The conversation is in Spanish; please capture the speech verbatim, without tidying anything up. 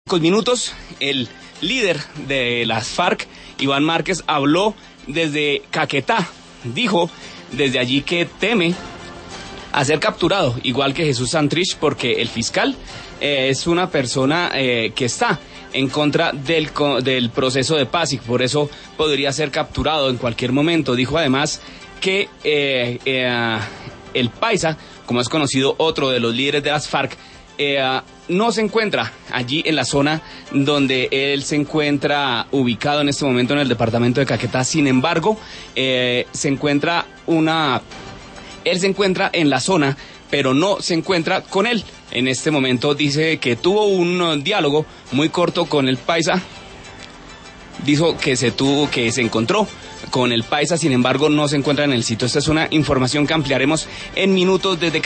Con minutos, el líder de las FARC, Iván Márquez, habló desde Caquetá. Dijo desde allí que teme a ser capturado, igual que Jesús Santrich, porque el fiscal eh, es una persona eh, que está en contra del, del proceso de paz y por eso podría ser capturado en cualquier momento. Dijo además que eh, eh, el Paisa, como es conocido otro de los líderes de las FARC, eh, no se encuentra allí en la zona donde él se encuentra ubicado en este momento en el departamento de Caquetá. Sin embargo, eh, se encuentra una... Él se encuentra en la zona, pero no se encuentra con él. En este momento dice que tuvo un diálogo muy corto con el Paisa. Dijo que se tuvo, que se encontró con el Paisa, sin embargo no se encuentra en el sitio. Esta es una información que ampliaremos en minutos desde